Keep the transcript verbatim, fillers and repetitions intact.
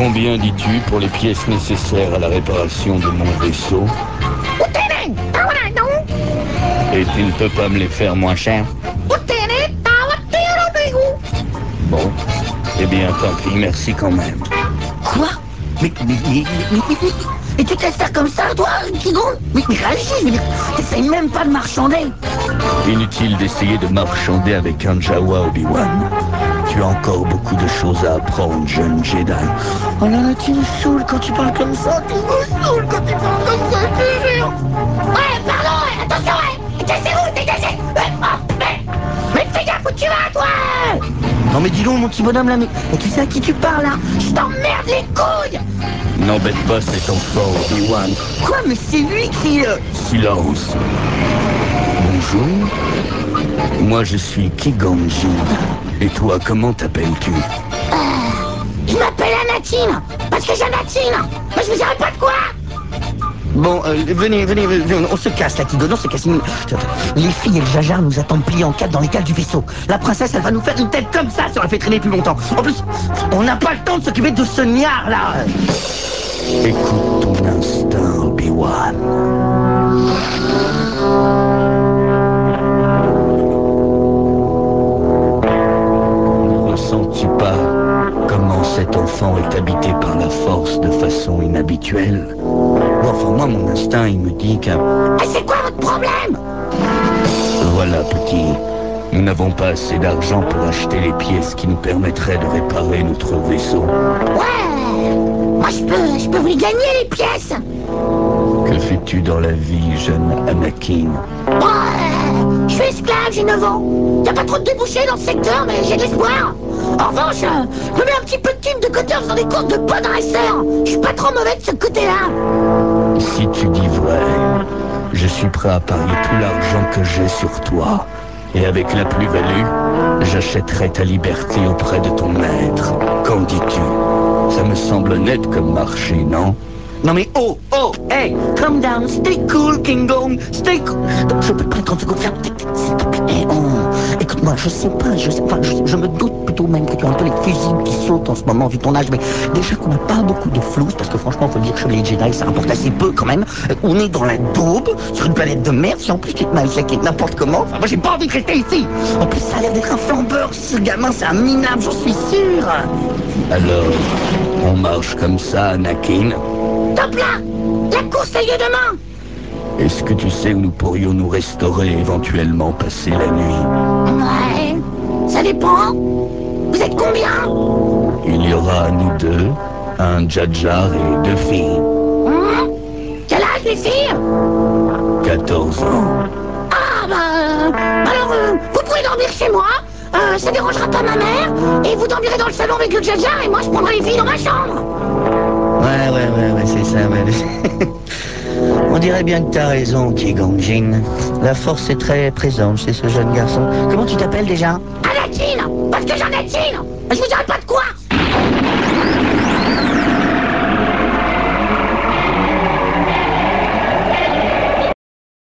Combien dis-tu pour les pièces nécessaires à la réparation de mon vaisseau? Et tu ne peux pas me les faire moins cher? Bon, eh bien tant pis, merci quand même. Quoi? Mais, mais, mais, mais, mais, mais, mais tu te laisses faire comme ça, toi, Qui-Gon? Mais, mais réagis, je veux dire, t'essayes même pas de marchander. Inutile d'essayer de marchander avec un Jawa, Obi-Wan. Tu as encore beaucoup de choses à apprendre, jeune Jedi. Oh là là, tu me saoules quand tu parles comme ça, tu me saoules quand tu parles comme ça, je te jure. Ouais, pardon, ouais, attention, ouais, cassez-vous, dégagez. Ouais, oh, mais, mais fais gaffe où tu vas, toi. Non mais dis donc, mon petit bonhomme là, mais, mais tu sais à qui tu parles, là? Je t'emmerde les couilles. N'embête pas cet enfant, Obi-Wan. Quoi, mais c'est lui qui... Euh... Silence. Bonjour. Moi, je suis Qui-Gon Jinn. Et toi, comment t'appelles-tu? Euh, je m'appelle Anakin, parce que j'Anakin. Mais je vous dirai pas de quoi. Bon, euh, venez, venez, venez, on se casse là, Qui-Gon, on se casse. Les filles et le Jar nous attendent pliés en quatre dans les cales du vaisseau. La princesse, elle va nous faire une tête comme ça si on la fait traîner plus longtemps. En plus, on n'a pas le temps de s'occuper de ce niard là. Écoute ton instinct, Obi-Wan. Ne ressens-tu pas comment cet enfant est habité par la force de façon inhabituelle? Enfin, moi, mon instinct, il me dit qu'un... Et c'est quoi votre problème? Voilà, petit. Nous n'avons pas assez d'argent pour acheter les pièces qui nous permettraient de réparer notre vaisseau. Ouais. Moi, je peux, je peux vous les gagner, les pièces. Que fais-tu dans la vie, jeune Anakin? Ouais. Je suis esclave, j'ai neuf ans. Y a pas trop de débouchés dans ce secteur, mais j'ai de l'espoir. En revanche, euh, je me mets un petit peu de thune de côté en faisant des courses de bon dresseur. Je suis pas trop mauvais de ce côté-là. Si tu dis vrai, je suis prêt à parier tout l'argent que j'ai sur toi. Et avec la plus-value, j'achèterai ta liberté auprès de ton maître. Qu'en dis-tu? Ça me semble net comme marché, non? Non mais oh, oh, hey, calm down, stay cool, King-Gon, stay cool. Je peux te prendre trente secondes, s'il te plaît. Hey, oh. Écoute-moi, je sais pas, je sais pas, je, je me doute plutôt même que tu as un peu les fusils qui sautent en ce moment vu ton âge, mais déjà qu'on n'a pas beaucoup de flous, parce que franchement, faut le dire, Chevalier Jedi, ça rapporte assez peu quand même. On est dans la daube, sur une planète de merde, si en plus tu te massacres n'importe comment, enfin moi j'ai pas envie de rester ici. En plus, ça a l'air d'être un flambeur, ce gamin, c'est un minable, j'en suis sûr. Alors, on marche comme ça, Anakin? Top là! La course a lieu demain! Est-ce que tu sais où nous pourrions nous restaurer et éventuellement passer la nuit? Ouais, ça dépend. Vous êtes combien? Il y aura nous deux, un Jar Jar et deux filles. Hum? Quel âge les filles? quatorze ans. Ah bah... Alors, euh, vous pouvez dormir chez moi, euh, ça dérangera pas ma mère, et vous dormirez dans le salon avec le Jar Jar, et moi je prendrai les filles dans ma chambre. Ouais, ouais, ouais, ouais, c'est ça, ouais. On dirait bien que t'as raison, Qui-Gon Jinn. La force est très présente chez ce jeune garçon. Comment tu t'appelles déjà? Anakin! Parce que j'en ai Anakin! Je vous dirai pas de quoi!